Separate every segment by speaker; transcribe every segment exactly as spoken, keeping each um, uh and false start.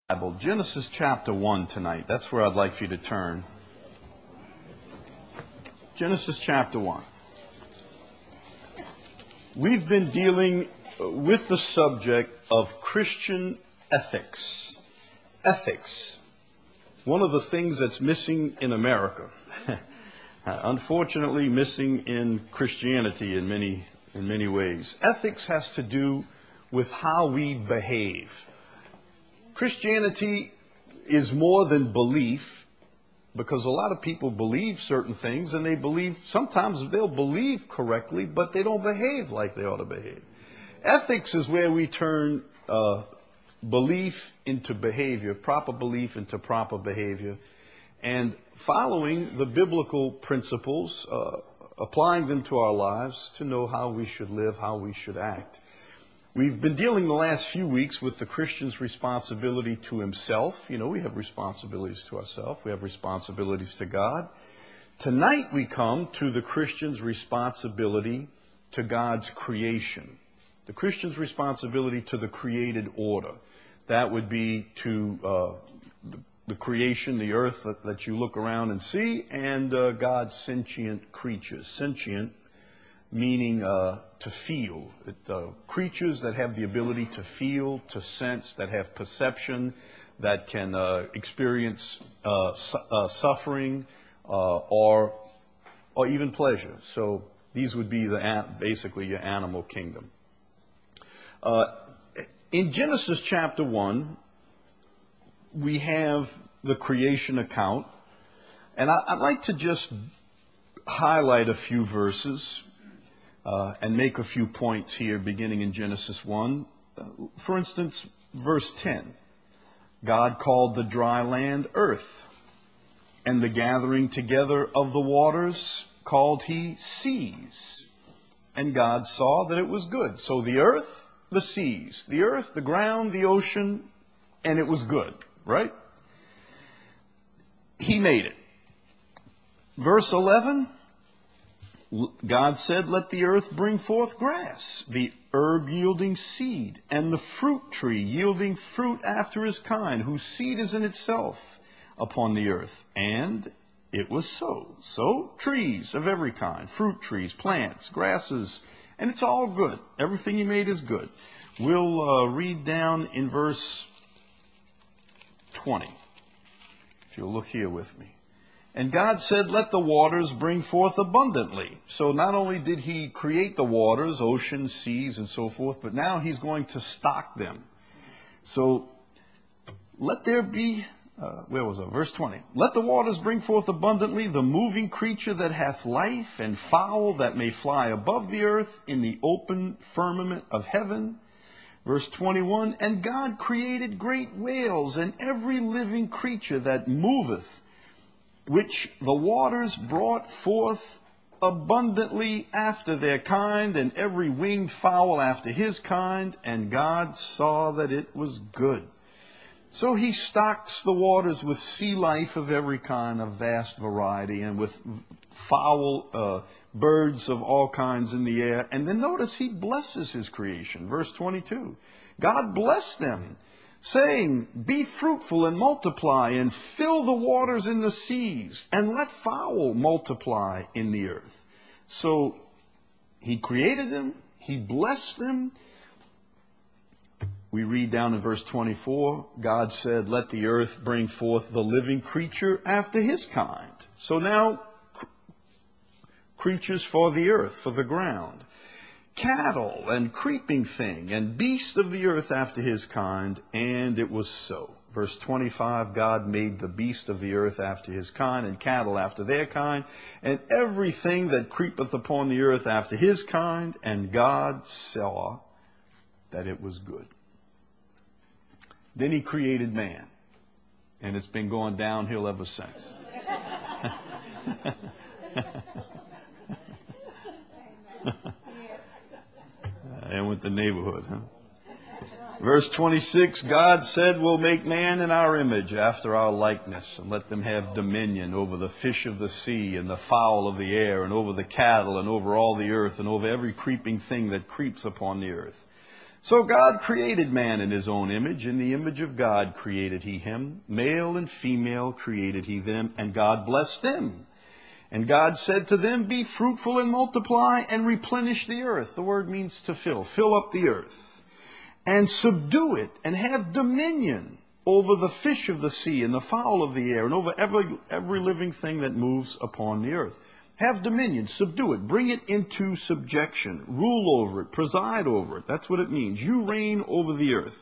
Speaker 1: Bible, Genesis chapter one tonight. That's where I'd like for you to turn. Genesis chapter one. We've been dealing with the subject of Christian ethics. Ethics. One of the things that's missing in America. Unfortunately, missing in Christianity in many, in many ways. Ethics has to do with how we behave. Christianity is more than belief, because a lot of people believe certain things, and they believe, sometimes they'll believe correctly, but they don't behave like they ought to behave. Ethics is where we turn uh, belief into behavior, proper belief into proper behavior, and following the biblical principles, uh, applying them to our lives to know how we should live, how we should act. We've been dealing the last few weeks with the Christian's responsibility to himself. You know, we have responsibilities to ourselves. We have responsibilities to God. Tonight we come to the Christian's responsibility to God's creation. The Christian's responsibility to the created order. That would be to uh, the, the creation, the earth that, that you look around and see, and uh, God's sentient creatures. Sentient meaning uh, to feel. It, uh, creatures that have the ability to feel, to sense, that have perception, that can uh, experience uh, su- uh, suffering uh, or or even pleasure. So these would be the an- basically your animal kingdom. Uh, in Genesis chapter one, we have the creation account, and I, I'd like to just highlight a few verses. Uh, and make a few points here beginning in Genesis one. Uh, for instance, verse ten. God called the dry land earth, and the gathering together of the waters called he seas. And God saw that it was good. So the earth, the seas, the earth, the ground, the ocean, and it was good, right? He made it. Verse eleven. God said, let the earth bring forth grass, the herb yielding seed, and the fruit tree yielding fruit after his kind, whose seed is in itself upon the earth. And it was so. So, trees of every kind, fruit trees, plants, grasses, and it's all good. Everything he made is good. We'll uh, read down in verse twenty, if you'll look here with me. And God said, let the waters bring forth abundantly. So not only did he create the waters, oceans, seas, and so forth, but now he's going to stock them. So let there be, uh, where was it? Verse twenty. Let the waters bring forth abundantly the moving creature that hath life, and fowl that may fly above the earth in the open firmament of heaven. Verse twenty-one. And God created great whales and every living creature that moveth, which the waters brought forth abundantly after their kind, and every winged fowl after his kind, and God saw that it was good. So he stocks the waters with sea life of every kind, of vast variety, and with fowl, uh, birds of all kinds in the air. And then notice he blesses his creation. Verse twenty-two. God blessed them, saying, be fruitful and multiply, and fill the waters in the seas, and let fowl multiply in the earth. So he created them, he blessed them. We read down in verse twenty-four, God said, let the earth bring forth the living creature after his kind. So now, cr- creatures for the earth, for the ground. Cattle and creeping thing and beast of the earth after his kind, and it was so. Verse twenty-five, God made the beast of the earth after his kind, and cattle after their kind, and everything that creepeth upon the earth after his kind, and God saw that it was good. Then he created man, and it's been going downhill ever since. And with the neighborhood, huh? Verse twenty-six, God said, we'll make man in our image, after our likeness, and let them have dominion over the fish of the sea, and the fowl of the air, and over the cattle, and over all the earth, and over every creeping thing that creeps upon the earth. So God created man in his own image. In the image of God created he him. Male and female created he them. And God blessed them. And God said to them, be fruitful and multiply and replenish the earth. The word means to fill. Fill up the earth. And subdue it and have dominion over the fish of the sea and the fowl of the air and over every, every living thing that moves upon the earth. Have dominion, subdue it, bring it into subjection, rule over it, preside over it. That's what it means. You reign over the earth.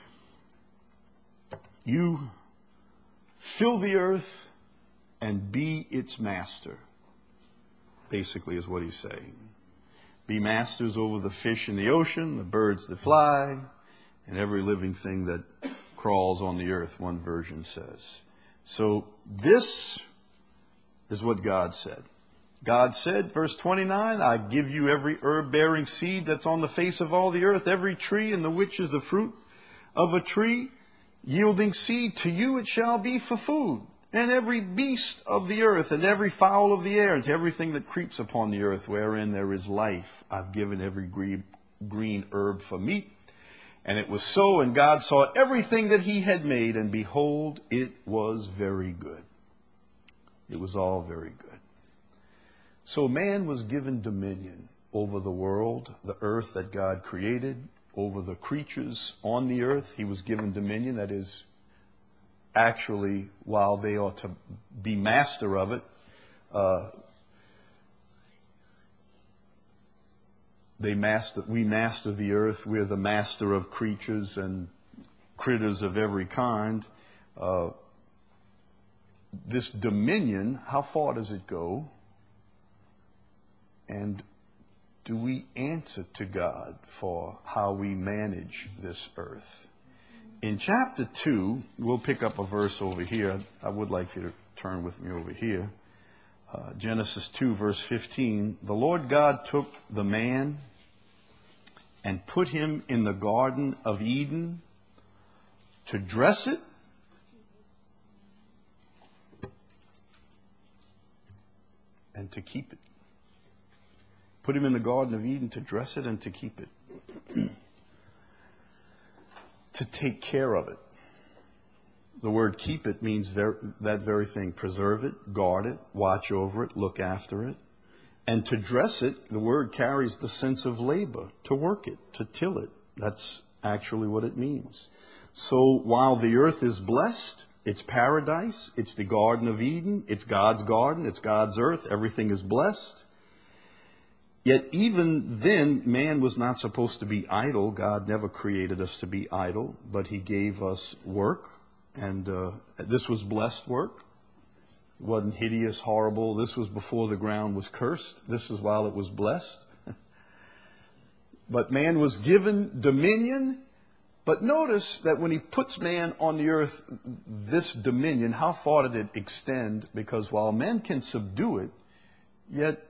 Speaker 1: You fill the earth and be its master, basically is what he's saying. Be masters over the fish in the ocean, the birds that fly, and every living thing that crawls on the earth, one version says. So this is what God said. God said, verse twenty-nine, I give you every herb-bearing seed that's on the face of all the earth, every tree in the which is the fruit of a tree, yielding seed, to you it shall be for food. And every beast of the earth, and every fowl of the air, and to everything that creeps upon the earth, wherein there is life, I've given every green, green herb for meat. And it was so, and God saw everything that he had made, and behold, it was very good. It was all very good. So man was given dominion over the world, the earth that God created, over the creatures on the earth. He was given dominion, that is, actually, while they ought to be master of it, uh, they master, we master the earth. We're the master of creatures and critters of every kind. Uh, this dominion, how far does it go? And do we answer to God for how we manage this earth? In chapter two, we'll pick up a verse over here. I would like you to turn with me over here. Uh, Genesis two, verse fifteen. The Lord God took the man and put him in the Garden of Eden to dress it and to keep it. Put him in the Garden of Eden to dress it and to keep it. To take care of it. The word keep it means ver- that very thing. Preserve it, guard it, watch over it, look after it. And to dress it, the word carries the sense of labor, to work it, to till it. That's actually what it means. So while the earth is blessed, it's paradise, it's the Garden of Eden, it's God's garden, it's God's earth, everything is blessed. Yet even then, man was not supposed to be idle. God never created us to be idle, but he gave us work. And uh, this was blessed work. It wasn't hideous, horrible. This was before the ground was cursed. This was while it was blessed. But man was given dominion. But notice that when he puts man on the earth, this dominion, how far did it extend? Because while men can subdue it, yet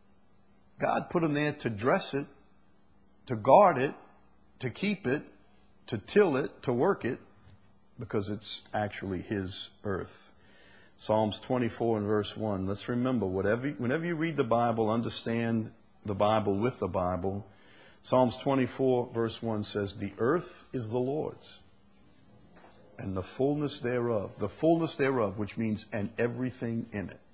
Speaker 1: God put him there to dress it, to guard it, to keep it, to till it, to work it, because it's actually his earth. Psalms twenty-four and verse one. Let's remember, whatever, whenever you read the Bible, understand the Bible with the Bible. Psalms twenty-four verse one says, the earth is the Lord's, and the fullness thereof. The fullness thereof, which means and everything in it.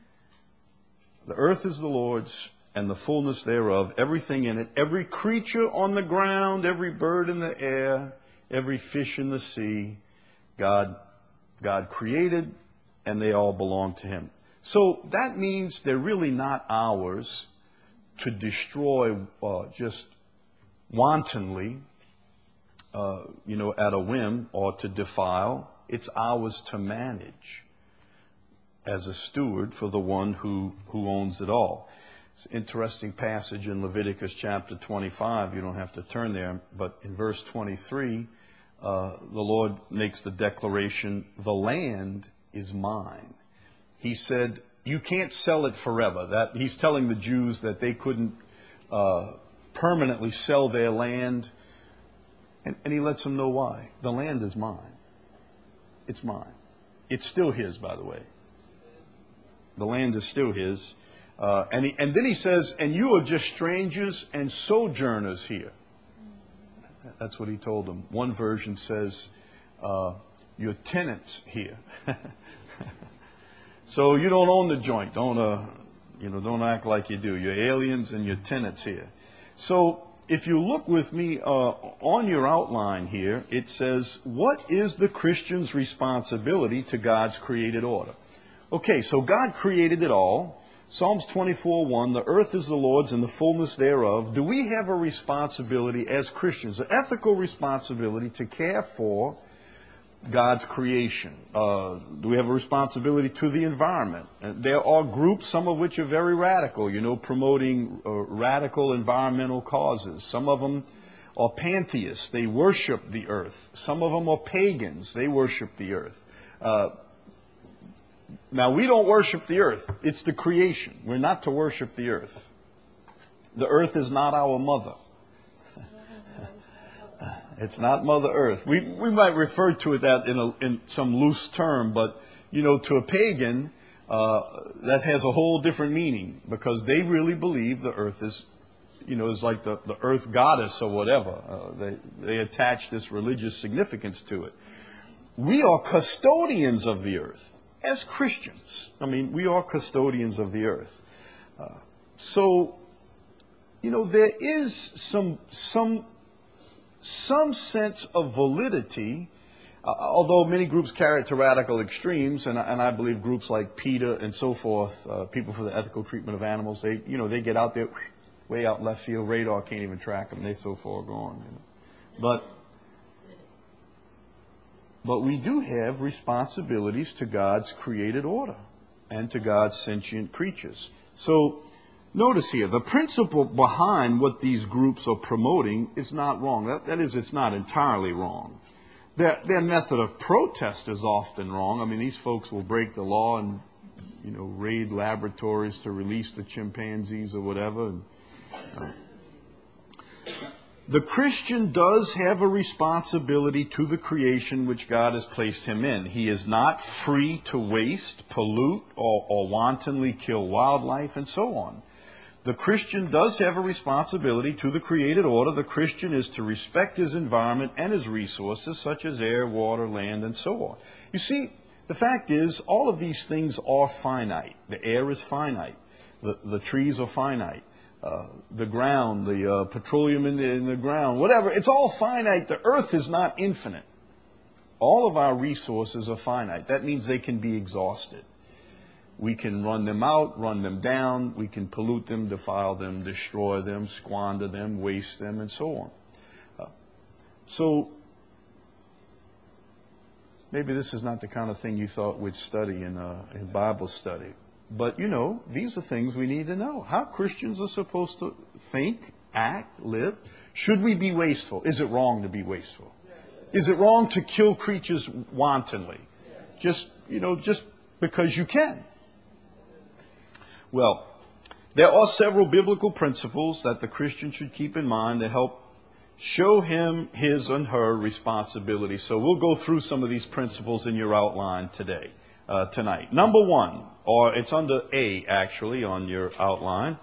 Speaker 1: The earth is the Lord's, and the fullness thereof, everything in it, every creature on the ground, every bird in the air, every fish in the sea, God, God created, and they all belong to him. So that means they're really not ours to destroy uh, just wantonly, uh, you know, at a whim, or to defile. It's ours to manage as a steward for the one who, who owns it all. It's an interesting passage in Leviticus chapter twenty-five. You don't have to turn there, but in verse twenty-three, uh, the Lord makes the declaration, the land is mine. He said, you can't sell it forever. That he's telling the Jews that they couldn't uh, permanently sell their land. And, and he lets them know why. The land is mine. It's mine. It's still his, by the way. The land is still his. Uh, and, he, and then he says, and you are just strangers and sojourners here. That's what he told them. One version says, uh, you're tenants here. So you don't own the joint. Don't, uh, you know, don't act like you do. You're aliens and you're tenants here. So if you look with me uh, on your outline here, it says, what is the Christian's responsibility to God's created order? Okay, so God created it all. Psalms twenty-four one, the earth is the Lord's and the fullness thereof. Do we have a responsibility as Christians, an ethical responsibility to care for God's creation? Uh, do we have a responsibility to the environment? And there are groups, some of which are very radical, you know, promoting uh, radical environmental causes. Some of them are pantheists. They worship the earth. Some of them are pagans. They worship the earth. Uh, now, we don't worship the earth. It's the creation. We're not to worship the earth. The earth is not our mother. It's not Mother Earth. We we might refer to it that in a, in some loose term, but you know, to a pagan, uh, that has a whole different meaning, because they really believe the earth is, you know, is like the, the earth goddess or whatever. Uh, they they attach this religious significance to it. We are custodians of the earth as Christians. I mean, we are custodians of the earth. Uh, so, you know, there is some some. some sense of validity, uh, although many groups carry it to radical extremes, and, and I believe groups like PETA and so forth, uh, People for the Ethical Treatment of Animals, they, you know, they get out there way out in left field, radar can't even track them, they so far gone. You know. But, but we do have responsibilities to God's created order and to God's sentient creatures. So, notice here, the principle behind what these groups are promoting is not wrong. That, that is, it's not entirely wrong. Their, their method of protest is often wrong. I mean, these folks will break the law and, you know, raid laboratories to release the chimpanzees or whatever. And, uh, the Christian does have a responsibility to the creation which God has placed him in. He is not free to waste, pollute, or, or wantonly kill wildlife and so on. The Christian does have a responsibility to the created order. The Christian is to respect his environment and his resources, such as air, water, land, and so on. You see, the fact is, all of these things are finite. The air is finite. The, the trees are finite. Uh, the ground, the uh, petroleum in the, in the ground, whatever, it's all finite. The earth is not infinite. All of our resources are finite. That means they can be exhausted. We can run them out, run them down. We can pollute them, defile them, destroy them, squander them, waste them, and so on. Uh, so maybe this is not the kind of thing you thought we'd study in, uh, in Bible study. But, you know, these are things we need to know. How Christians are supposed to think, act, live. Should we be wasteful? Is it wrong to be wasteful? Is it wrong to kill creatures wantonly? Just, you know, just because you can? Well, there are several biblical principles that the Christian should keep in mind to help show him his and her responsibility. So we'll go through some of these principles in your outline today, uh, tonight. Number one, or it's under A actually on your outline.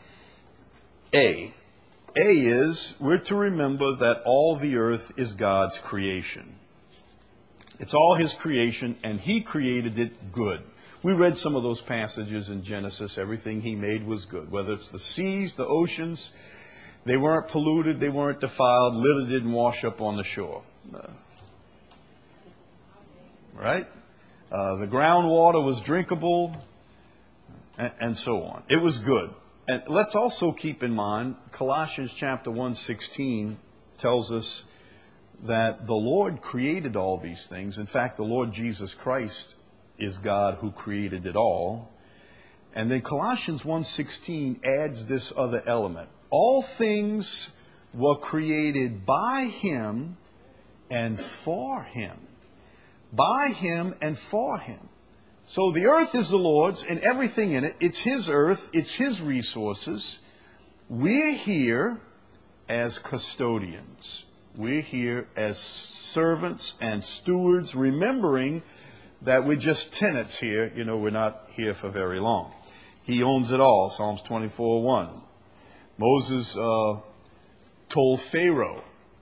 Speaker 1: A. A is, we're to remember that all the earth is God's creation. It's all His creation, and He created it good. We read some of those passages in Genesis. Everything He made was good. Whether it's the seas, the oceans, they weren't polluted, they weren't defiled, litter didn't wash up on the shore. Uh, right? Uh, the groundwater was drinkable, and, and so on. It was good. And let's also keep in mind, Colossians chapter one sixteen tells us that the Lord created all these things. In fact, the Lord Jesus Christ is God who created it all. And then Colossians one sixteen adds this other element. All things were created by Him and for Him. By Him and for Him. So the earth is the Lord's and everything in it. It's His earth. It's His resources. We're here as custodians. We're here as servants and stewards, remembering that we're just tenants here. You know, we're not here for very long. He owns it all, Psalms twenty-four one. Moses uh, told Pharaoh,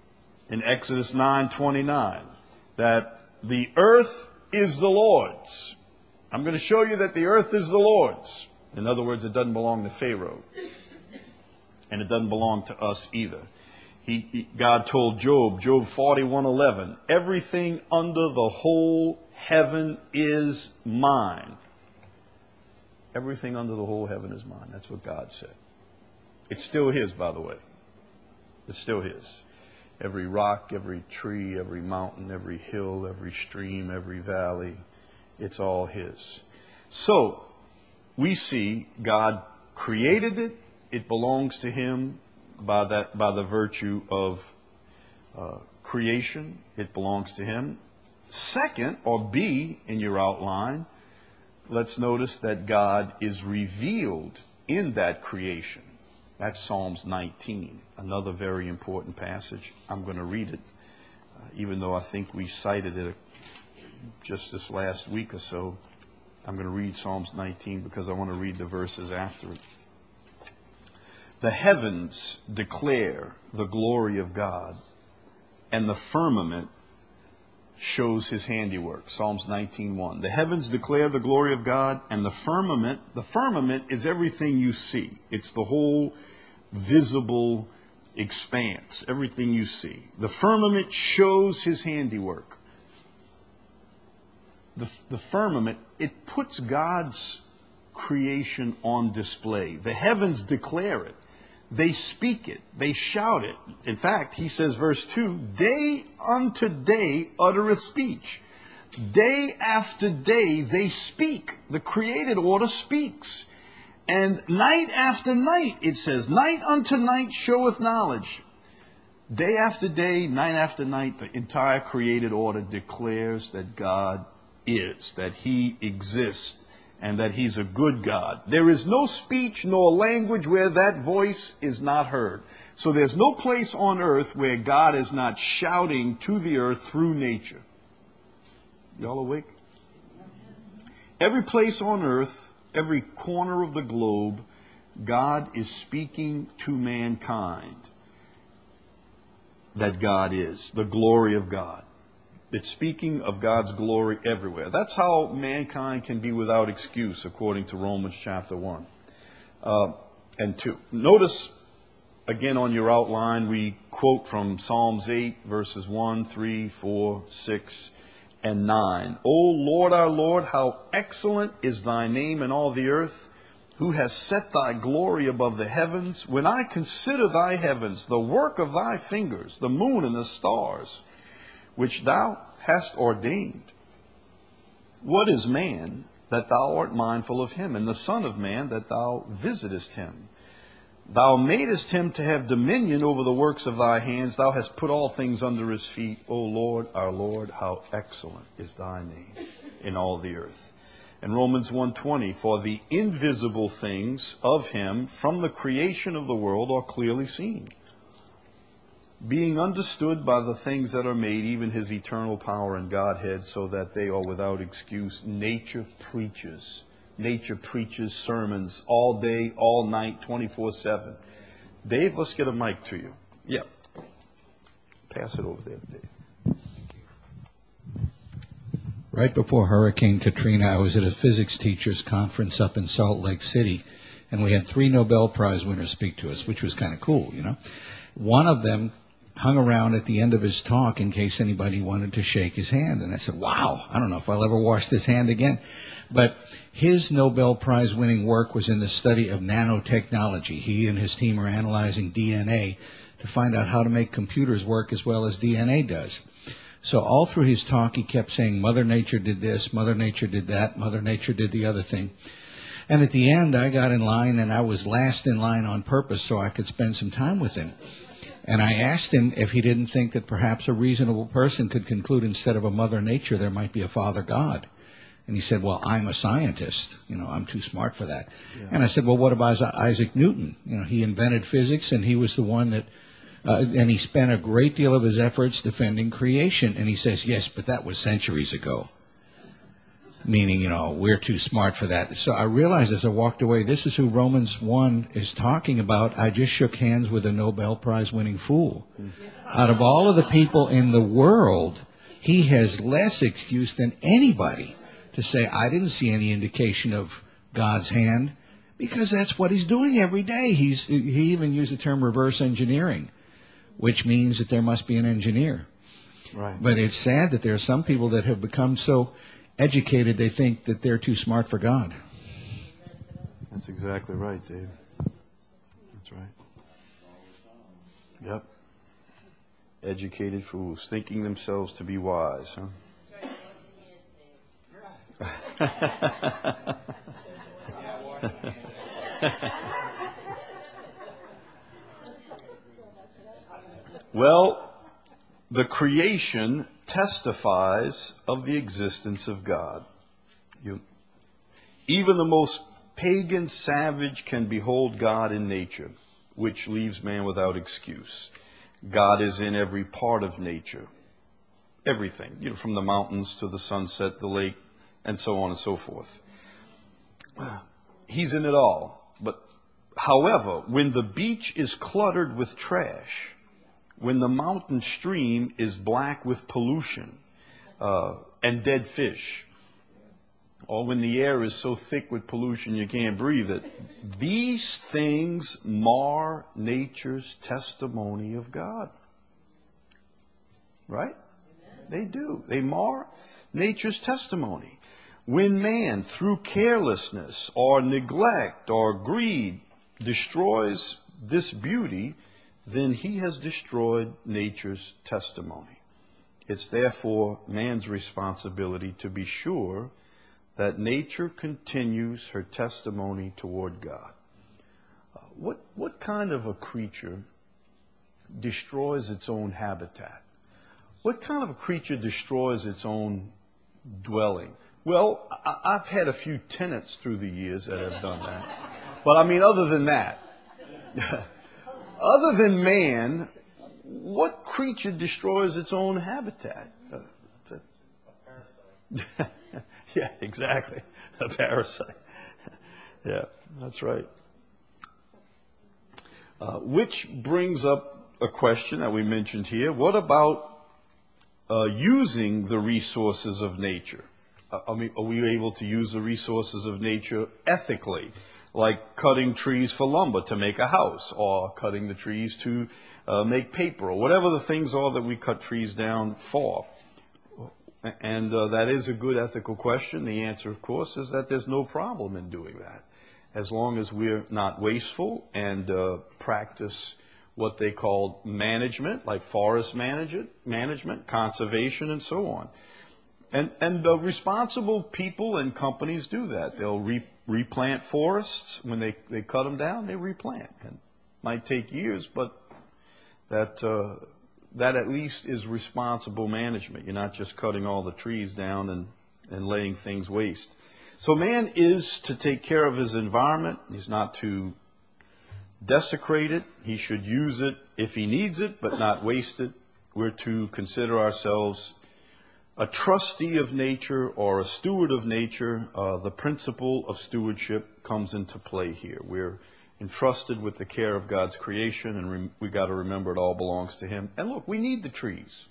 Speaker 1: in Exodus nine twenty-nine that the earth is the Lord's. I'm going to show you that the earth is the Lord's. In other words, it doesn't belong to Pharaoh. And it doesn't belong to us either. He, he, God told Job, Job forty-one eleven, everything under the whole heaven is mine. Everything under the whole heaven is mine. That's what God said. It's still His, by the way. It's still His. Every rock, every tree, every mountain, every hill, every stream, every valley, it's all His. So, we see God created it. It belongs to Him by that, by the virtue of uh, creation. It belongs to Him. Second, or B in your outline, let's notice that God is revealed in that creation. That's Psalms nineteen, another very important passage. I'm going to read it, uh, even though I think we cited it just this last week or so. I'm going to read Psalms nineteen because I want to read the verses after it. The heavens declare the glory of God, and the firmament shows His handiwork. Psalms nineteen one. The heavens declare the glory of God, and the firmament, the firmament is everything you see. It's the whole visible expanse, everything you see. The firmament shows His handiwork. The, the firmament, it puts God's creation on display. The heavens declare it. They speak it. They shout it. In fact, he says, verse two, day unto day uttereth speech. Day after day they speak. The created order speaks. And night after night, it says, night unto night showeth knowledge. Day after day, night after night, the entire created order declares that God is, that He exists, and that He's a good God. There is no speech nor language where that voice is not heard. So there's no place on earth where God is not shouting to the earth through nature. Y'all awake? Every place on earth, every corner of the globe, God is speaking to mankind that God is, the glory of God. It's speaking of God's glory everywhere. That's how mankind can be without excuse, according to Romans chapter one uh, and two. Notice, again on your outline, we quote from Psalms eight, verses one, three, four, six, and nine. O Lord, our Lord, how excellent is Thy name in all the earth, who has set Thy glory above the heavens. When I consider Thy heavens, the work of Thy fingers, the moon and the stars, which Thou hast ordained. What is man that Thou art mindful of him, and the Son of man that Thou visitest him? Thou madest him to have dominion over the works of Thy hands. Thou hast put all things under His feet. O Lord, our Lord, how excellent is Thy name in all the earth. In Romans one twenty, for the invisible things of Him from the creation of the world are clearly seen, being understood by the things that are made, even His eternal power and Godhead, so that they are without excuse. Nature preaches. Nature preaches sermons all day, all night, twenty-four seven. Dave, let's get a mic to you. Yep. Pass it over there to Dave.
Speaker 2: Right before Hurricane Katrina, I was at a physics teachers conference up in Salt Lake City, and we had three Nobel Prize winners speak to us, which was kind of cool, you know. One of them hung around at the end of his talk in case anybody wanted to shake his hand. And I said, wow, I don't know if I'll ever wash this hand again. But his Nobel Prize winning work was in the study of nanotechnology. He and his team are analyzing D N A to find out how to make computers work as well as D N A does. So all through his talk, he kept saying, Mother Nature did this, Mother Nature did that, Mother Nature did the other thing. And at the end, I got in line, and I was last in line on purpose so I could spend some time with him. And I asked him if he didn't think that perhaps a reasonable person could conclude instead of a Mother Nature, there might be a Father God. And he said, well, I'm a scientist. You know, I'm too smart for that. Yeah. And I said, well, what about Isaac Newton? You know, he invented physics, and he was the one that, uh, and he spent a great deal of his efforts defending creation. And he says, yes, but that was centuries ago. Meaning, you know, we're too smart for that. So I realized as I walked away, this is who Romans one is talking about. I just shook hands with a Nobel Prize winning fool. Out of all of the people in the world, he has less excuse than anybody to say, I didn't see any indication of God's hand, because that's what he's doing every day. He's, he even used the term reverse engineering, which means that there must be an engineer.
Speaker 1: Right.
Speaker 2: But it's sad that there are some people that have become so educated they think that they're too smart for God.
Speaker 1: That's exactly right, Dave. That's right. Yep. Educated fools, thinking themselves to be wise, huh? Well, the creation testifies of the existence of God. You, even the most pagan savage can behold God in nature, which leaves man without excuse. God is in every part of nature, everything, you know, from the mountains to the sunset, the lake, and so on and so forth. He's in it all. But, however, when the beach is cluttered with trash, when the mountain stream is black with pollution uh, and dead fish, or when the air is so thick with pollution you can't breathe it, these things mar nature's testimony of God. Right? They do. They mar nature's testimony. When man, through carelessness or neglect or greed, destroys this beauty, then he has destroyed nature's testimony. It's therefore man's responsibility to be sure that nature continues her testimony toward God. Uh, what, what kind of a creature destroys its own habitat? What kind of a creature destroys its own dwelling? Well, I, I've had a few tenants through the years that have done that. But I mean, other than that, other than man, what creature destroys its own habitat? Uh, that, yeah, exactly. A parasite. Yeah, that's right. Uh, which brings up a question that we mentioned here. What about uh, using the resources of nature? Uh, I mean, are we able to use the resources of nature ethically? Like cutting trees for lumber to make a house, or cutting the trees to uh, make paper, or whatever the things are that we cut trees down for. And uh, that is a good ethical question. The answer, of course, is that there's no problem in doing that, as long as we're not wasteful and uh, practice what they call management, like forest management, management, conservation, and so on. And, and uh, responsible people and companies do that. They'll re- replant forests. When they, they cut them down, they replant. And it might take years, but that uh, that at least is responsible management. You're not just cutting all the trees down and, and letting things waste. So man is to take care of his environment. He's not to desecrate it. He should use it if he needs it, but not waste it. We're to consider ourselves a trustee of nature or a steward of nature. Uh, the principle of stewardship comes into play here. We're entrusted with the care of God's creation, and re- we got to remember it all belongs to Him. And look, we need the trees.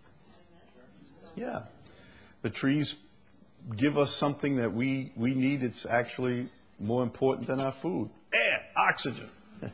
Speaker 1: Yeah, the trees give us something that we, we need. It's actually more important than our food. Air, oxygen.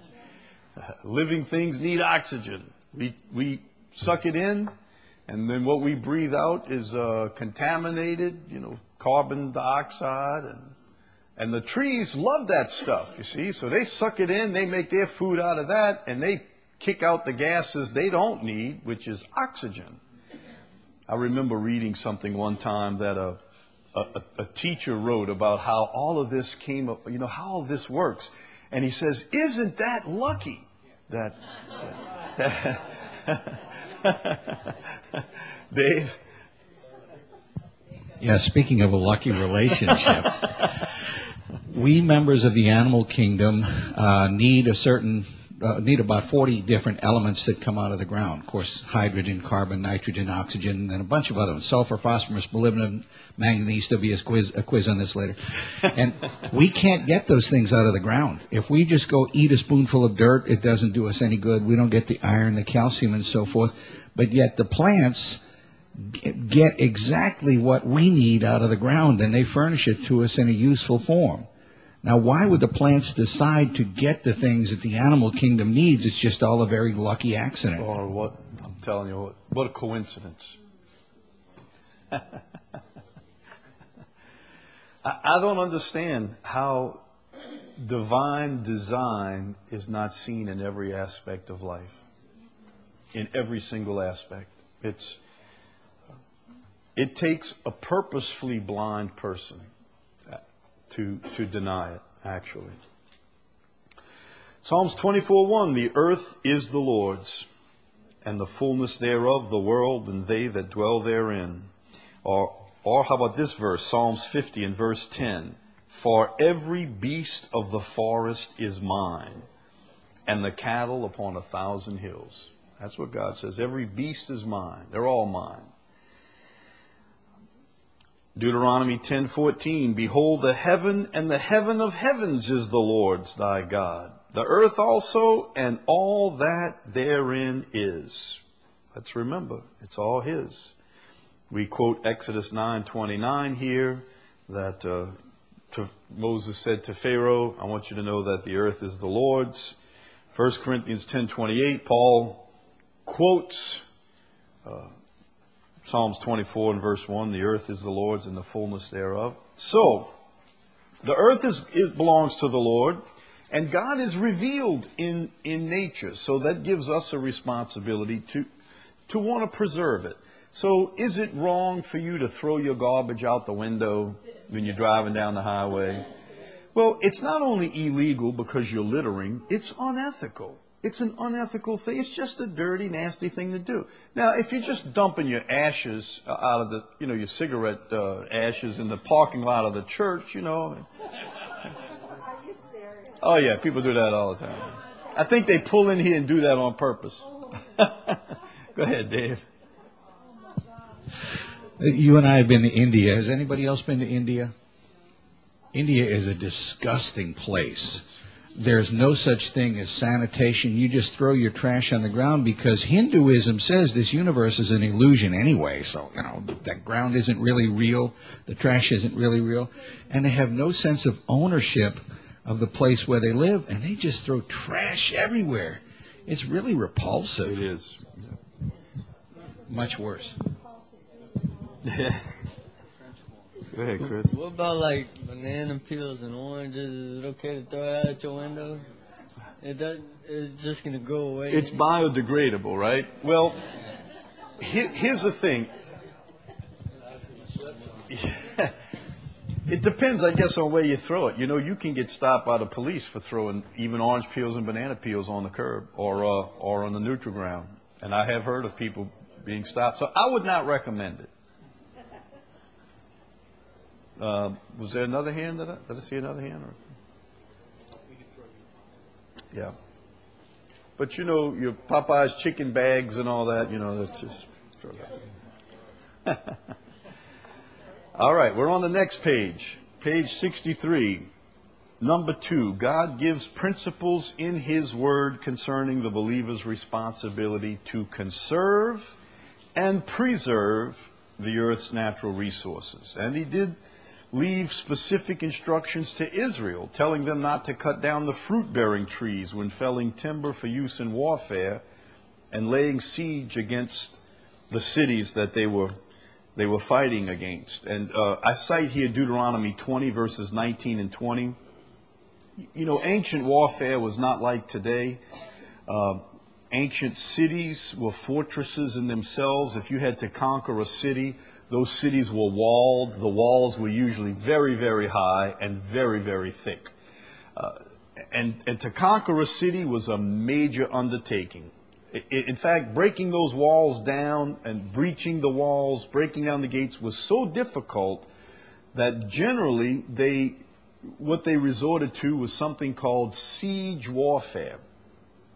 Speaker 1: Living things need oxygen. We we suck it in. And then what we breathe out is uh, contaminated, you know, carbon dioxide. And, and the trees love that stuff, you see. So they suck it in, they make their food out of that, and they kick out the gases they don't need, which is oxygen. I remember reading something one time that a, a, a teacher wrote about how all of this came up, you know, how all this works. And he says, isn't that lucky that... that Dave?
Speaker 2: Yeah, speaking of a lucky relationship, we members of the animal kingdom uh, need a certain uh, need about forty different elements that come out of the ground. Of course, hydrogen, carbon, nitrogen, oxygen, and a bunch of other ones. Sulfur, phosphorus, molybdenum, manganese. There'll be a quiz, a quiz on this later. And we can't get those things out of the ground. If we just go eat a spoonful of dirt, it doesn't do us any good. We don't get the iron, the calcium, and so forth. But yet the plants get exactly what we need out of the ground, and they furnish it to us in a useful form. Now, why would the plants decide to get the things that the animal kingdom needs? It's just all a very lucky accident.
Speaker 1: Or what? I'm telling you, what, what a coincidence. I, I don't understand how divine design is not seen in every aspect of life, in every single aspect. It's It takes a purposefully blind person to, to deny it, actually. Psalms twenty-four one, the earth is the Lord's, and the fullness thereof, the world, and they that dwell therein. Or, or how about this verse, Psalms fifty and verse ten, for every beast of the forest is mine, and the cattle upon a thousand hills. That's what God says. Every beast is mine. They're all mine. Deuteronomy ten fourteen, behold, the heaven and the heaven of heavens is the Lord's thy God, the earth also and all that therein is. Let's remember, it's all his. We quote Exodus nine twenty-nine here, that uh, to, Moses said to Pharaoh, I want you to know that the earth is the Lord's. First Corinthians ten twenty-eight, Paul quotes uh, Psalms twenty-four and verse one, the earth is the Lord's and the fullness thereof. So, the earth is, it belongs to the Lord, and God is revealed in, in nature. So that gives us a responsibility to, to want to preserve it. So is it wrong for you to throw your garbage out the window when you're driving down the highway? Well, it's not only illegal because you're littering, it's unethical. It's an unethical thing. It's just a dirty, nasty thing to do. Now, if you're just dumping your ashes out of the, you know, your cigarette uh, ashes in the parking lot of the church, you know.
Speaker 3: Are you serious?
Speaker 1: Oh, yeah, people do that all the time. I think they pull in here and do that on purpose. Go ahead, Dave.
Speaker 2: You and I have been to India. Has anybody else been to India? India is a disgusting place. There's no such thing as sanitation. You just throw your trash on the ground because Hinduism says this universe is an illusion anyway. So, you know, that ground isn't really real. The trash isn't really real. And they have no sense of ownership of the place where they live. And they just throw trash everywhere. It's really repulsive.
Speaker 1: It is.
Speaker 2: Much worse.
Speaker 1: Go ahead, Chris.
Speaker 4: What about like banana peels and oranges? Is it okay to throw it out your window? It doesn't. It's just gonna go away.
Speaker 1: It's biodegradable, right? Well, he, here's the thing. It depends, I guess, on where you throw it. You know, you can get stopped by the police for throwing even orange peels and banana peels on the curb or uh, or on the neutral ground. And I have heard of people being stopped. So I would not recommend it. Uh, was there another hand? Did I, did I see another hand? Or? Yeah. But, you know, your Popeye's chicken bags and all that, you know, that's just throw that. All right, we're on the next page. Page sixty-three. Number two, God gives principles in His Word concerning the believer's responsibility to conserve and preserve the earth's natural resources. And He did leave specific instructions to Israel, telling them not to cut down the fruit-bearing trees when felling timber for use in warfare and laying siege against the cities that they were they were fighting against. And uh, I cite here Deuteronomy twenty, verses nineteen and twenty. You know, ancient warfare was not like today. Uh, ancient cities were fortresses in themselves. If you had to conquer a city, those cities were walled. The walls were usually very, very high and very, very thick. Uh, and, and to conquer a city was a major undertaking. I, in fact, breaking those walls down and breaching the walls, breaking down the gates was so difficult that generally they, what they resorted to was something called siege warfare.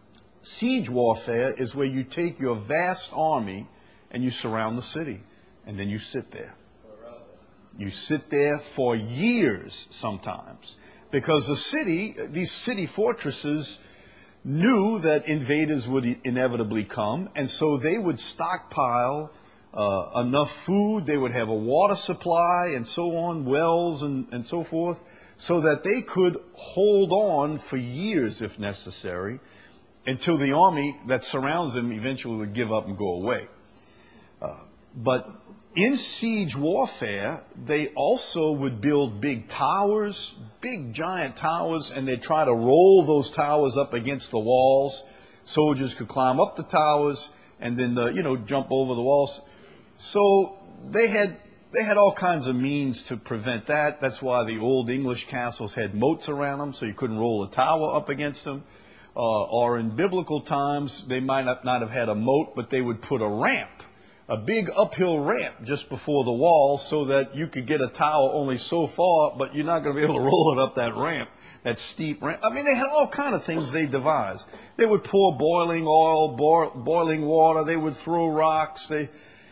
Speaker 1: Siege warfare is where you take your vast army and you surround the city, and then you sit there. You sit there for years sometimes, because the city, these city fortresses, knew that invaders would inevitably come, and so they would stockpile uh, enough food, they would have a water supply and so on, wells and, and so forth, so that they could hold on for years if necessary, until the army that surrounds them eventually would give up and go away. Uh, but in siege warfare, they also would build big towers, big giant towers, and they'd try to roll those towers up against the walls. Soldiers could climb up the towers and then, uh, you know, jump over the walls. So they had they had all kinds of means to prevent that. That's why the old English castles had moats around them, so you couldn't roll a tower up against them. Uh, or in biblical times, they might not, not have had a moat, but they would put a ramp, a big uphill ramp just before the wall, so that you could get a tower only so far, but you're not going to be able to roll it up that ramp, that steep ramp. I mean, they had all kind of things they devised. They would pour boiling oil, bo- boiling water. They would throw rocks. They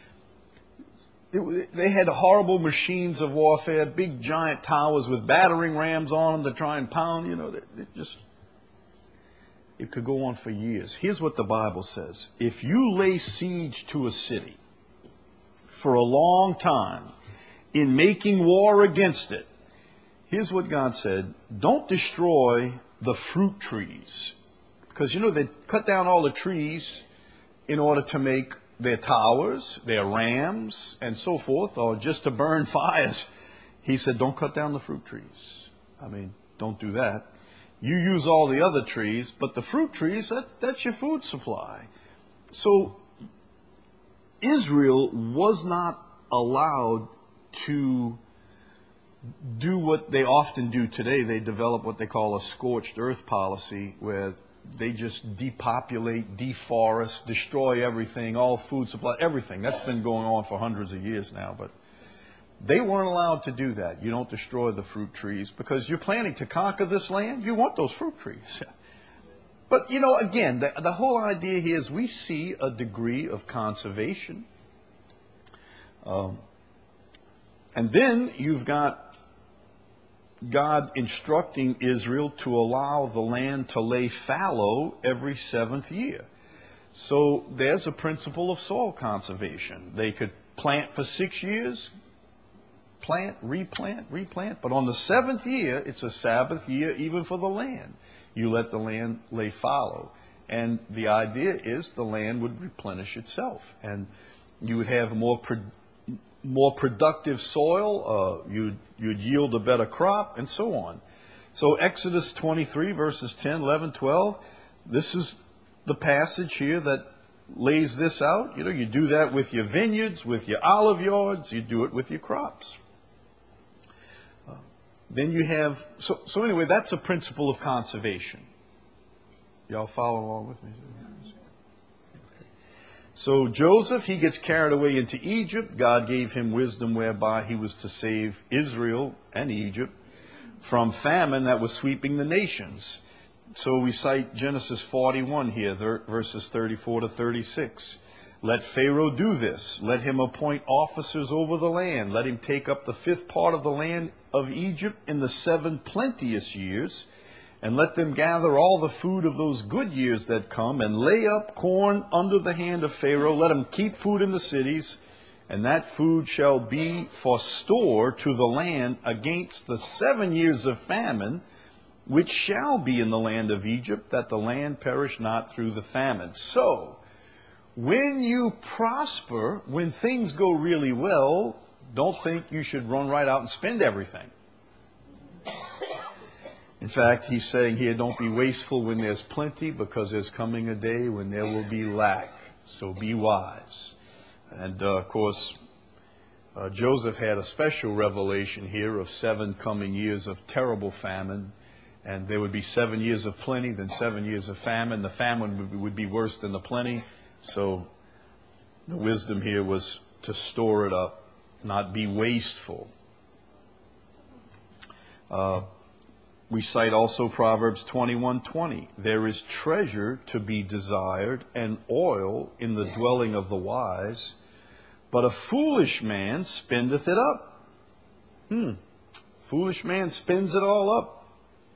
Speaker 1: it, they had horrible machines of warfare, big giant towers with battering rams on them to try and pound. You know, they, they just... It could go on for years. Here's what the Bible says. If you lay siege to a city for a long time in making war against it, here's what God said. Don't destroy the fruit trees. Because, you know, they cut down all the trees in order to make their towers, their rams, and so forth, or just to burn fires. He said, don't cut down the fruit trees. I mean, don't do that. You use all the other trees, but the fruit trees, that's, that's your food supply. So Israel was not allowed to do what they often do today. They develop what they call a scorched earth policy, where they just depopulate, deforest, destroy everything, all food supply, everything. That's been going on for hundreds of years now, but they weren't allowed to do that. You don't destroy the fruit trees because you're planning to conquer this land. You want those fruit trees. But, you know, again, the, the whole idea here is we see a degree of conservation. Um, and then you've got God instructing Israel to allow the land to lay fallow every seventh year. So there's a principle of soil conservation. They could plant for six years, plant, replant, replant. But on the seventh year, it's a Sabbath year even for the land. You let the land lay fallow. And the idea is the land would replenish itself. And you would have more pro- more productive soil. Uh, you'd, you'd yield a better crop, and so on. So Exodus twenty-three, verses ten, eleven, twelve, this is the passage here that lays this out. You know, you do that with your vineyards, with your olive yards. You do it with your crops. Then you have, so, so anyway, that's a principle of conservation. Y'all follow along with me? So Joseph, he gets carried away into Egypt. God gave him wisdom whereby he was to save Israel and Egypt from famine that was sweeping the nations. So we cite Genesis forty-one here, verses thirty-four to thirty-six. Let Pharaoh do this. Let him appoint officers over the land. Let him take up the fifth part of the land of Egypt in the seven plenteous years, and let them gather all the food of those good years that come, and lay up corn under the hand of Pharaoh. Let him keep food in the cities, and that food shall be for store to the land against the seven years of famine, which shall be in the land of Egypt, that the land perish not through the famine. So, when you prosper, when things go really well, don't think you should run right out and spend everything. In fact, he's saying here, don't be wasteful when there's plenty, because there's coming a day when there will be lack. So be wise. And uh, of course, uh, Joseph had a special revelation here of seven coming years of terrible famine. And there would be seven years of plenty, then seven years of famine. The famine would be, would be worse than the plenty. So the wisdom here was to store it up, not be wasteful. Uh, We cite also Proverbs twenty-one twenty. There is treasure to be desired and oil in the dwelling of the wise, but a foolish man spendeth it up. Hmm. Foolish man spends it all up.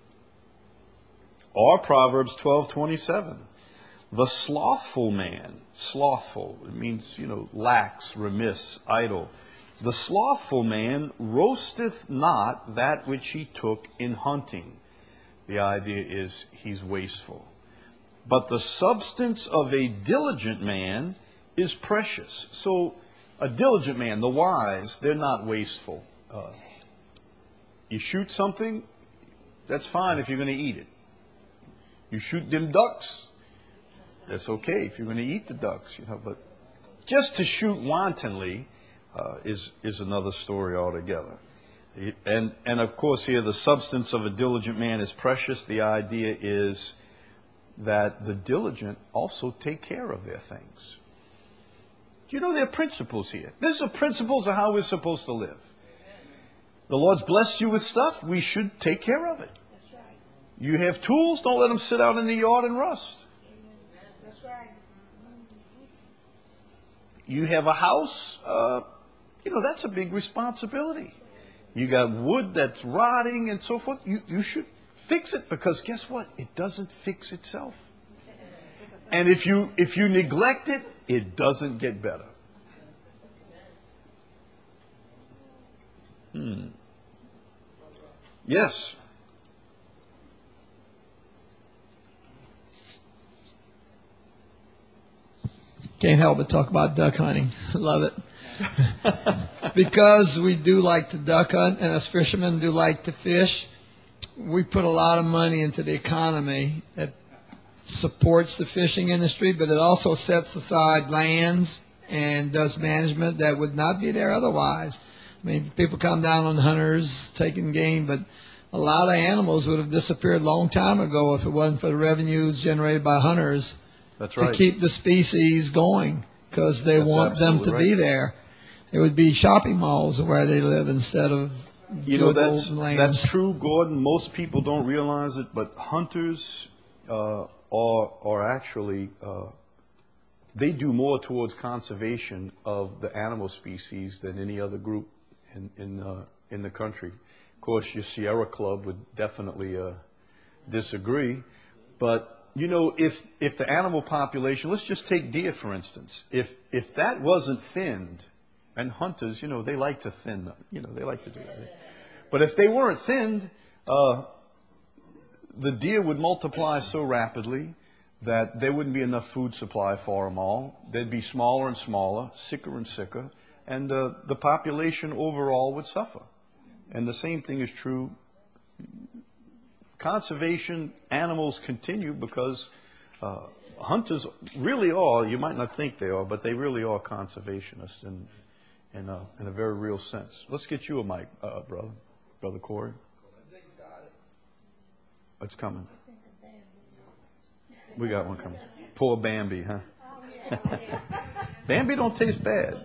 Speaker 1: Or Proverbs twelve twenty-seven. The slothful man, slothful, it means, you know, lax, remiss, idle. The slothful man roasteth not that which he took in hunting. The idea is he's wasteful. But the substance of a diligent man is precious. So a diligent man, the wise, they're not wasteful. Uh, you shoot something, that's fine if you're going to eat it. You shoot them ducks, that's okay if you're going to eat the ducks, you know. But just to shoot wantonly Uh, is is another story altogether. And and of course here the substance of a diligent man is precious. The idea is that the diligent also take care of their things. You know, there are principles here. These are principles of how we're supposed to live. The Lord's blessed you with stuff, we should take care of it.
Speaker 3: That's right.
Speaker 1: You have tools, don't let them sit out in the yard and rust.
Speaker 3: That's right.
Speaker 1: You have a house, uh, you know, that's a big responsibility. You got wood that's rotting and so forth. You, you should fix it, because guess what? It doesn't fix itself. And if you if you neglect it, it doesn't get better. Hmm. Yes.
Speaker 5: Can't help but talk about duck hunting. Love it. Because we do like to duck hunt, and as fishermen do like to fish, we put a lot of money into the economy that supports the fishing industry, but it also sets aside lands and does management that would not be there otherwise. I mean, people come down on hunters taking game, but a lot of animals would have disappeared a long time ago if it wasn't for the revenues generated by hunters.
Speaker 1: That's
Speaker 5: to
Speaker 1: right.
Speaker 5: keep the species going, because they
Speaker 1: That's
Speaker 5: want them to
Speaker 1: absolutely
Speaker 5: be
Speaker 1: right.
Speaker 5: there. It would be shopping malls where they live instead of
Speaker 1: You know,
Speaker 5: good
Speaker 1: that's
Speaker 5: old lands.
Speaker 1: that's true, Gordon. Most people don't realize it, but hunters uh, are are actually uh, they do more towards conservation of the animal species than any other group in in uh, in the country. Of course, your Sierra Club would definitely uh, disagree, but you know, if if the animal population, let's just take deer for instance, if if that wasn't thinned, and hunters, you know, they like to thin them, you know, they like to do that. But if they weren't thinned, uh, the deer would multiply so rapidly that there wouldn't be enough food supply for them all. They'd be smaller and smaller, sicker and sicker, and uh, the population overall would suffer. And the same thing is true. Conservation animals continue because uh, hunters really are, you might not think they are, but they really are conservationists in, in, a, in a very real sense. Let's get you a mic, uh, brother. Brother Corey. It's coming. We got one coming. Poor Bambi, huh? Bambi don't taste bad.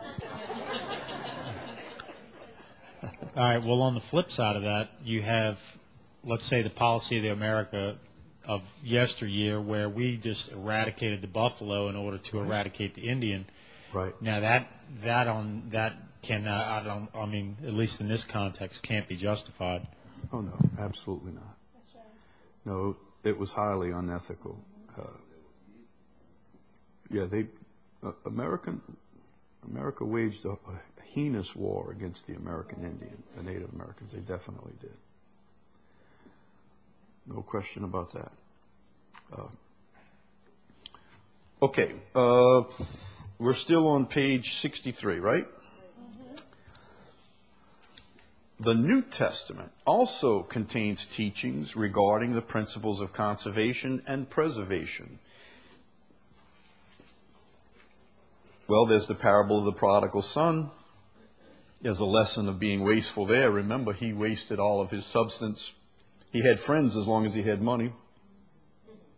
Speaker 6: All right. Well, on the flip side of that, you have, let's say, the policy of the America of yesteryear, where we just eradicated the buffalo in order to eradicate the Indian.
Speaker 1: Right.
Speaker 6: Now that that on that can uh, I don't I mean at least in this context can't be justified.
Speaker 1: Oh no, absolutely not. No, it was highly unethical. Uh, yeah, they uh, American America waged a, a heinous war against the American Indian, the Native Americans. They definitely did. No question about that. Uh, okay, uh, we're still on page sixty-three, right? The New Testament also contains teachings regarding the principles of conservation and preservation. Well, there's the parable of the prodigal son. There's a lesson of being wasteful there. Remember, he wasted all of his substance. He had friends as long as he had money.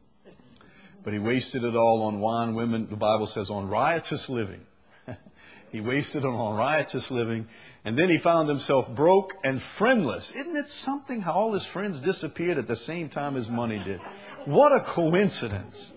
Speaker 1: But he wasted it all on wine, women, the Bible says, on riotous living. He wasted them on riotous living. And then he found himself broke and friendless. Isn't it something how all his friends disappeared at the same time his money did? What a coincidence.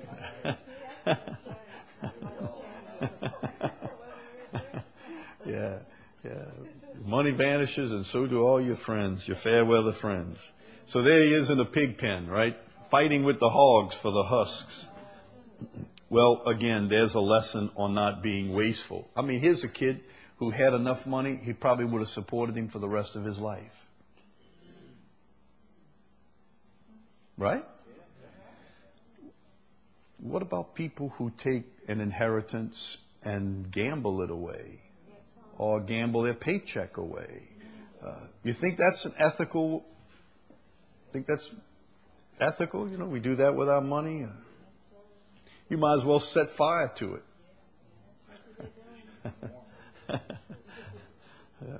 Speaker 1: yeah, yeah. Money vanishes and so do all your friends, your fair weather friends. So there he is in a pig pen, right? Fighting with the hogs for the husks. Well, again, there's a lesson on not being wasteful. I mean, here's a kid who had enough money, he probably would have supported him for the rest of his life. Right? What about people who take an inheritance and gamble it away? Or gamble their paycheck away? Uh, you think that's an ethical, think that's ethical? You know, we do that with our money. You might as well set fire to it. yeah.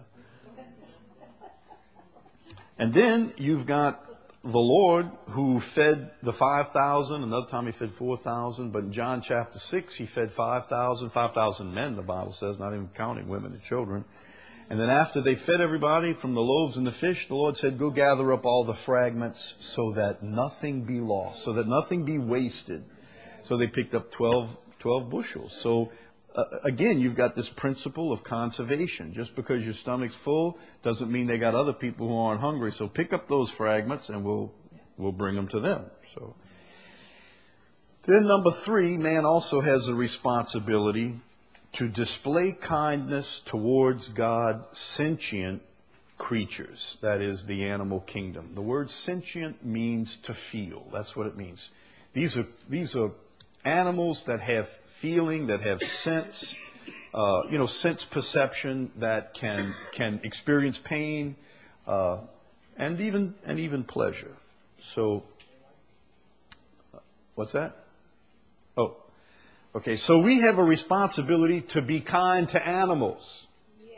Speaker 1: And then you've got the Lord who fed the five thousand. Another time he fed four thousand. But in John chapter six, he fed five thousand. five thousand men, the Bible says, not even counting women and children. And then after they fed everybody from the loaves and the fish, the Lord said, go gather up all the fragments so that nothing be lost, so that nothing be wasted. So they picked up twelve, twelve bushels. So uh, again, you've got this principle of conservation. Just because your stomach's full doesn't mean they got other people who aren't hungry. So pick up those fragments and we'll we'll bring them to them. So then number three, man also has a responsibility to display kindness towards God sentient creatures. That is the animal kingdom. The word sentient means to feel. That's what it means. These are these are animals that have feeling, that have sense, uh, you know, sense perception, that can can experience pain, uh, and even and even pleasure. So, uh, what's that? Oh, okay. So we have a responsibility to be kind to animals.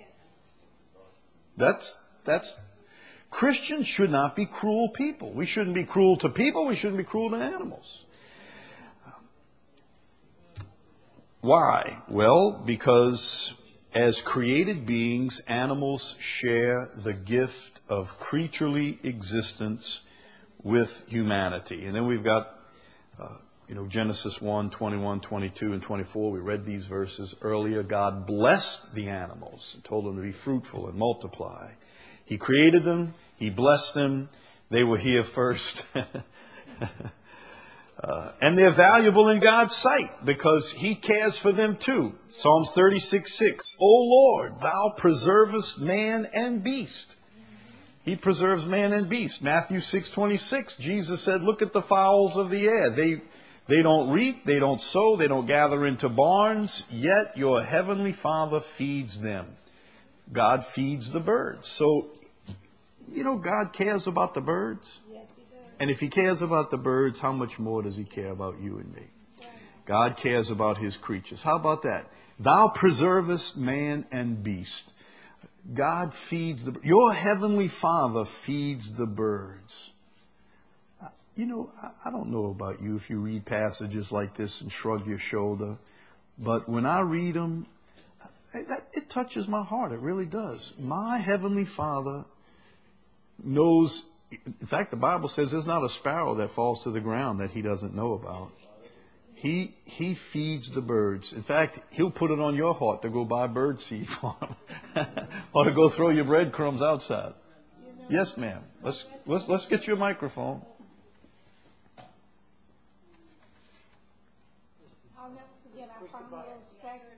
Speaker 1: That's that's Christians should not be cruel people. We shouldn't be cruel to people. We shouldn't be cruel to animals. Why? Well, because as created beings, animals share the gift of creaturely existence with humanity. And then we've got, uh, you know, Genesis one, twenty-one, twenty-two, and twenty-four. We read these verses earlier. God blessed the animals and told them to be fruitful and multiply. He created them. He blessed them. They were here first. Uh, and they're valuable in God's sight because He cares for them too. Psalms thirty-six, six. O Lord, Thou preservest man and beast. He preserves man and beast. Matthew six, twenty-six. Jesus said, look at the fowls of the air. They, they don't reap, they don't sow, they don't gather into barns, yet your heavenly Father feeds them. God feeds the birds. So, you know, God cares about the birds. And if He cares about the birds, how much more does He care about you and me? God cares about His creatures. How about that? Thou preservest man and beast. God feeds the your heavenly Father feeds the birds. You know, I don't know about you if you read passages like this and shrug your shoulder, but when I read them, it touches my heart. It really does. My heavenly Father knows. In fact, the Bible says there's not a sparrow that falls to the ground that He doesn't know about. He He feeds the birds. In fact, He'll put it on your heart to go buy bird seed for them, or to go throw your breadcrumbs outside. Yes, ma'am. Let's let's let's get you a microphone.
Speaker 3: I'll never forget. I found a little straggler.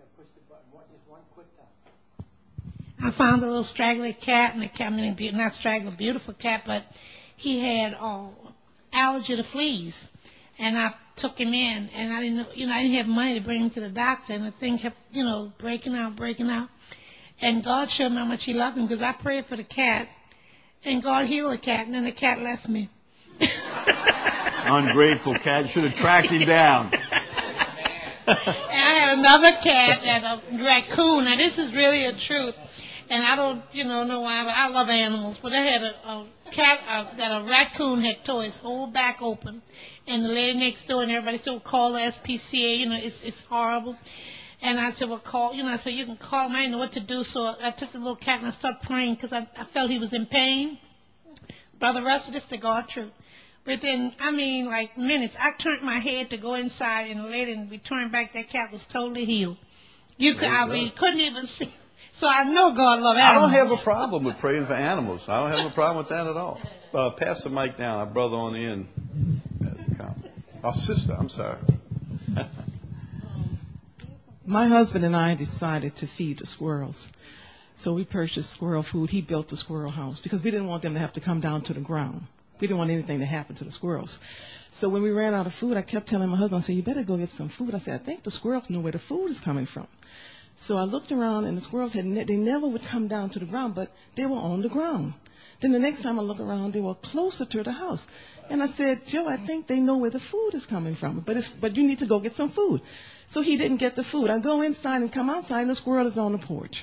Speaker 3: I found a little straggler cat, and the cat, I mean, not straggler, beautiful cat, but he had uh, allergy to fleas. And I took him in, and I didn't know, you know, I didn't have money to bring him to the doctor, and the thing kept, you know, breaking out, breaking out. And God showed me how much He loved him, because I prayed for the cat, and God healed the cat, and then the cat left me.
Speaker 1: Ungrateful cat. Should have tracked him down.
Speaker 3: And I had another cat, and a raccoon. Now, this is really a truth. And I don't, you know, know why, but I love animals. But I had a, a cat, uh, that a raccoon had tore his whole back open. And the lady next door and everybody still call the S P C A, you know, it's it's horrible. And I said, well, call, you know, I said, you can call him. I didn't know what to do. So I took the little cat and I started praying because I, I felt he was in pain. Brother Russell, this is the God truth. Within, I mean, like minutes, I turned my head to go inside and later and returned back. That cat was totally healed. You could, I mean, couldn't even see. So I know God loves animals.
Speaker 1: I don't have a problem with praying for animals. I don't have a problem with that at all. Uh, pass the mic down. Our brother on the end. Our sister, I'm sorry.
Speaker 7: My husband and I decided to feed the squirrels. So we purchased squirrel food. He built the squirrel house because we didn't want them to have to come down to the ground. We didn't want anything to happen to the squirrels. So when we ran out of food, I kept telling my husband, I said, you better go get some food. I said, I think the squirrels know where the food is coming from. So I looked around, and the squirrels, had ne- they never would come down to the ground, but they were on the ground. Then the next time I look around, they were closer to the house. And I said, Joe, I think they know where the food is coming from, but, it's, but you need to go get some food. So he didn't get the food. I go inside and come outside, and the squirrel is on the porch.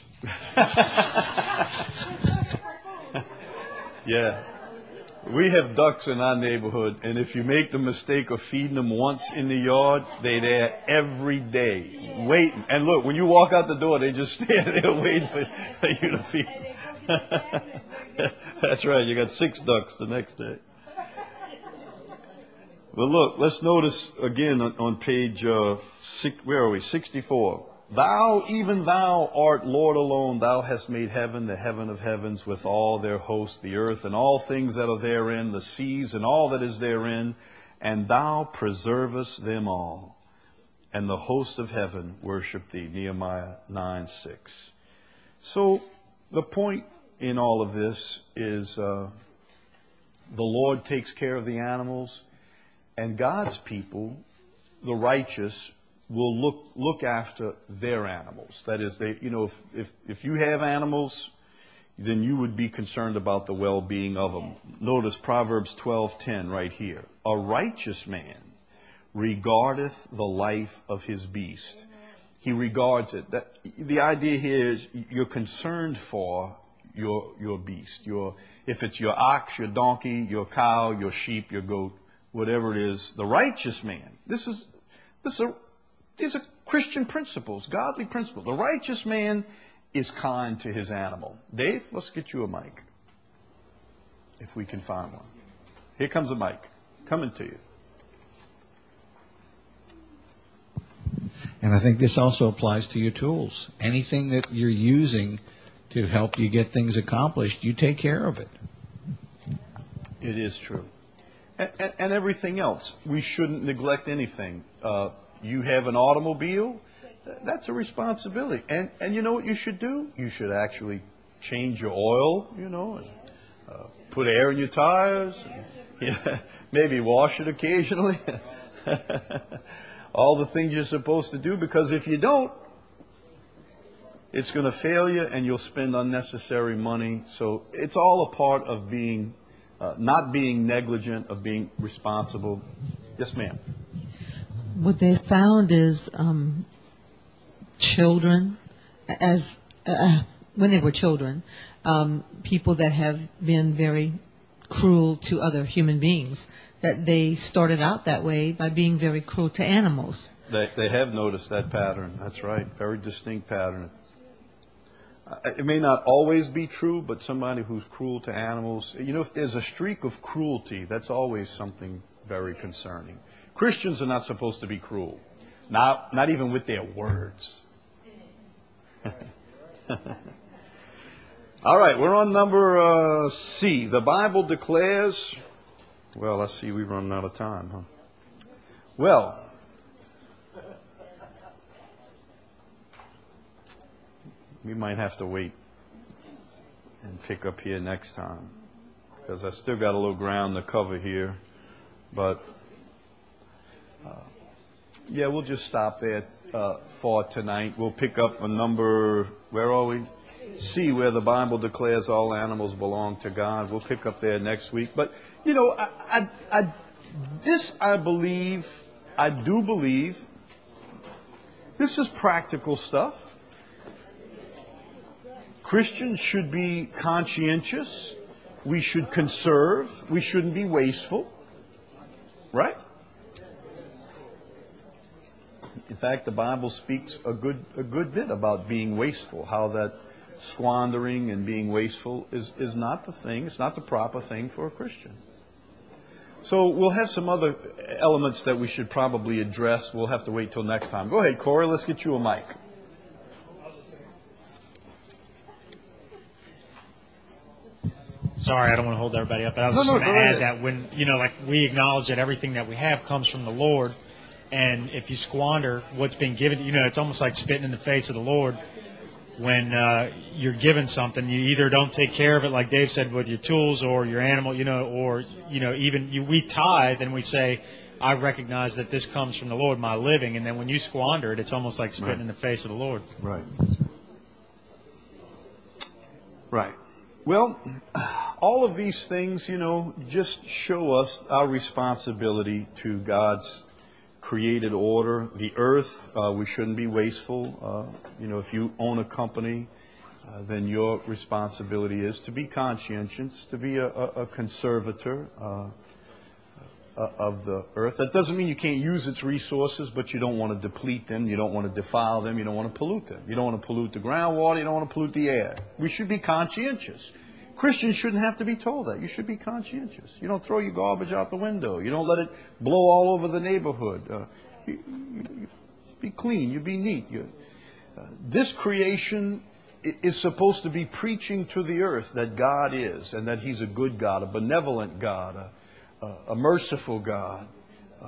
Speaker 1: Yeah. We have ducks in our neighborhood, and if you make the mistake of feeding them once in the yard, they're there every day, waiting. And look, when you walk out the door, they just stand there waiting for, for you to feed them. That's right, you got six ducks the next day. Well, look, let's notice again on, on page, uh, six, where are we, sixty-four. Thou, even thou art Lord alone. Thou hast made heaven, the heaven of heavens, with all their hosts, the earth and all things that are therein, the seas and all that is therein. And thou preservest them all. And the hosts of heaven worship thee. Nehemiah nine six. So the point in all of this is uh, the Lord takes care of the animals, and God's people, the righteous, will look look after their animals. That is, they, you know, if, if, if you have animals, then you would be concerned about the well-being of them. Notice Proverbs twelve ten right here. A righteous man regardeth the life of his beast. He regards it. That, the idea here is you're concerned for your your beast. Your, if it's your ox, your donkey, your cow, your sheep, your goat, whatever it is, the righteous man. This is this is a These are Christian principles, godly principles. The righteous man is kind to his animal. Dave, let's get you a mic, if we can find one. Here comes a mic, coming to you.
Speaker 2: And I think this also applies to your tools. Anything that you're using to help you get things accomplished, you take care of it.
Speaker 1: It is true. And, and, and everything else. We shouldn't neglect anything. Uh, You have an automobile, that's a responsibility. And and you know what you should do? You should actually change your oil, you know, and uh, put air in your tires, and, yeah, maybe wash it occasionally. All the things you're supposed to do, because if you don't, it's going to fail you and you'll spend unnecessary money. So it's all a part of being, uh, not being negligent, of being responsible. Yes, ma'am.
Speaker 8: What they found is um, children, as uh, when they were children, um, people that have been very cruel to other human beings, that they started out that way by being very cruel to animals.
Speaker 1: They, they have noticed that pattern. That's right. Very distinct pattern. It may not always be true, but somebody who's cruel to animals, you know, if there's a streak of cruelty, that's always something very concerning. Christians are not supposed to be cruel, not, not even with their words. All right, we're on number uh, C. The Bible declares, well, let's see, we've run out of time, huh? Well, we might have to wait and pick up here next time, because I still got a little ground to cover here, but Uh, yeah, we'll just stop there uh, for tonight. We'll pick up a number, where are we? C, where the Bible declares all animals belong to God. We'll pick up there next week. But, you know, I, I, I, this I believe, I do believe, this is practical stuff. Christians should be conscientious. We should conserve. We shouldn't be wasteful. Right? In fact, the Bible speaks a good a good bit about being wasteful, how that squandering and being wasteful is, is not the thing, it's not the proper thing for a Christian. So we'll have some other elements that we should probably address. We'll have to wait till next time. Go ahead, Corey, let's get you a mic.
Speaker 6: Sorry, I don't want to hold everybody up, but I was
Speaker 1: No,
Speaker 6: just
Speaker 1: no,
Speaker 6: going to
Speaker 1: go
Speaker 6: add
Speaker 1: ahead.
Speaker 6: that when, you know, like we acknowledge that everything that we have comes from the Lord, and if you squander what's been given, you know, it's almost like spitting in the face of the Lord. When uh, you're given something, you either don't take care of it, like Dave said, with your tools or your animal, you know, or, you know, even you, we tithe and we say, I recognize that this comes from the Lord, my living, and then when you squander it, it's almost like spitting
Speaker 1: Right.
Speaker 6: in the face of the Lord.
Speaker 1: Right. Right. Well, all of these things, you know, just show us our responsibility to God's created order. The earth, uh, we shouldn't be wasteful. Uh, you know, if you own a company, uh, then your responsibility is to be conscientious, to be a, a, a conservator uh, uh, of the earth. That doesn't mean you can't use its resources, but you don't want to deplete them, you don't want to defile them, you don't want to pollute them. You don't want to pollute the groundwater, you don't want to pollute the air. We should be conscientious. Christians shouldn't have to be told that. You should be conscientious. You don't throw your garbage out the window. You don't let it blow all over the neighborhood. Uh, you, you, you be clean. You be neat. You, uh, this creation is supposed to be preaching to the earth that God is, and that He's a good God, a benevolent God, a, a, a merciful God. Uh,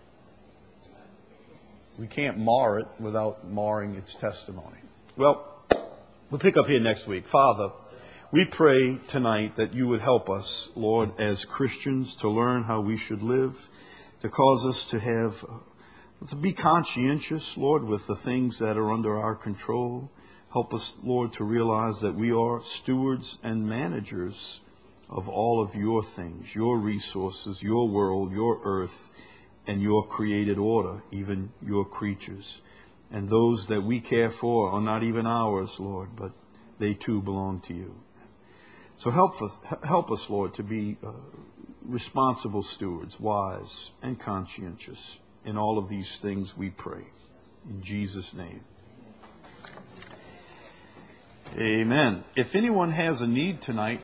Speaker 1: we can't mar it without marring its testimony. Well, we'll pick up here next week. Father, we pray tonight that you would help us, Lord, as Christians to learn how we should live, to cause us to have, to be conscientious, Lord, with the things that are under our control. Help us, Lord, to realize that we are stewards and managers of all of your things, your resources, your world, your earth, and your created order, even your creatures. And those that we care for are not even ours, Lord, but they too belong to you. So help us, help us, Lord, to be uh, responsible stewards, wise and conscientious in all of these things we pray. In Jesus' name. Amen. If anyone has a need tonight